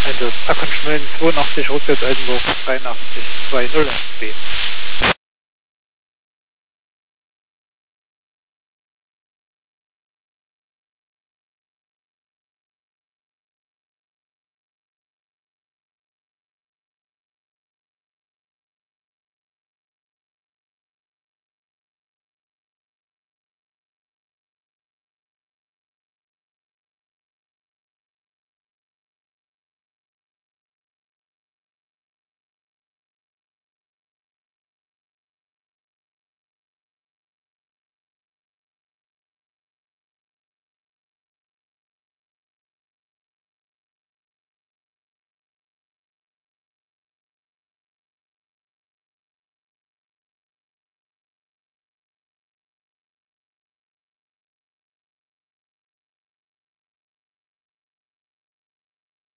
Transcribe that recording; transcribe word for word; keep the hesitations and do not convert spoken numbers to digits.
Einsatz. Accomplishment zweiundachtzig, Rückwärts Eisenburg, dreiundachtzig, zwei null eins B.